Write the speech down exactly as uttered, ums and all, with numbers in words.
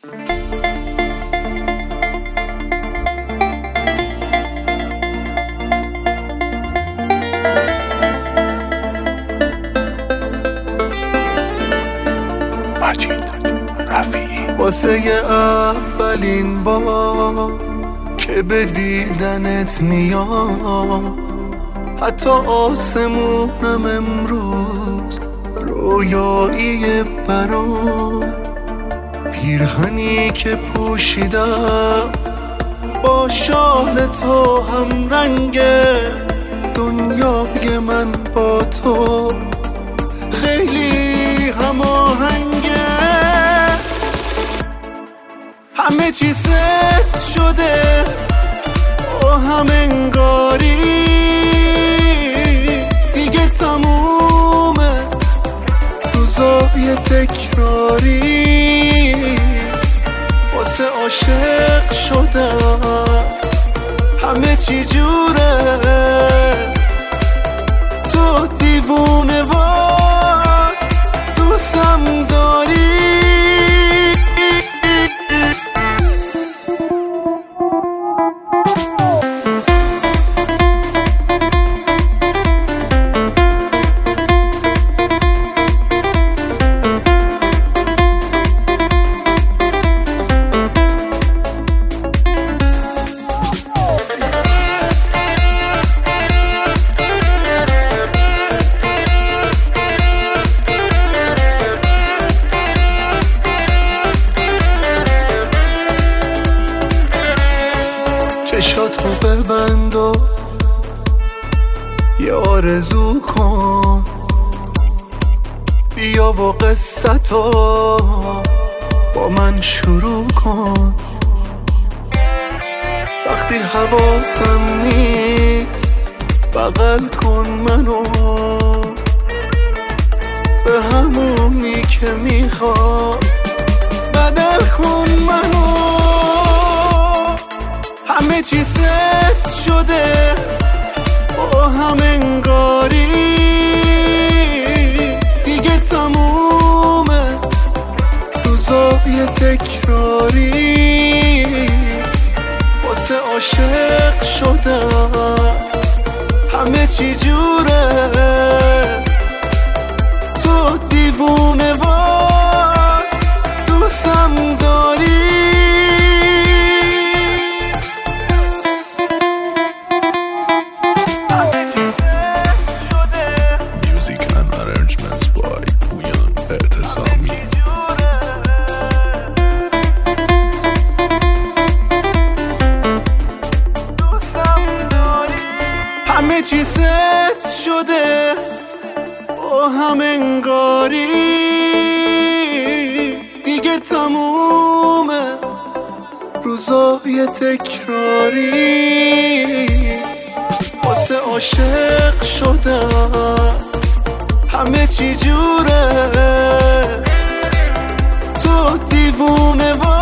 واسه اولین بار که به دیدنت میام، حتی آسمونم امروز رویایی برام. پیرهنی که پوشیدم با شال تو هم رنگه، دنیای من با تو خیلی هماهنگه. همه چی ست شده و هم انگاری دیگه تمومه، روزای تکراری. واسه عاشق شدم همه چی جوره، تو دیوونه و دوستم داری. چشاتو ببند و یه آرزو کن، بیا و قصتو با من شروع کن. وقتی حواسم نیست بغل کن منو، به همونی که میخوام بدل کن منو. همه چی ست شده و هم انگاری دیگه تمومه، روزای تکراری. واسه عاشق شدم همه چی جوره، تو دیوونه و دوستم داری. همه چی ست شده و هم انگاری دیگه تمومه، روزای تکراری. واسه عاشق شدم همه چی جوره، تو دیوونه و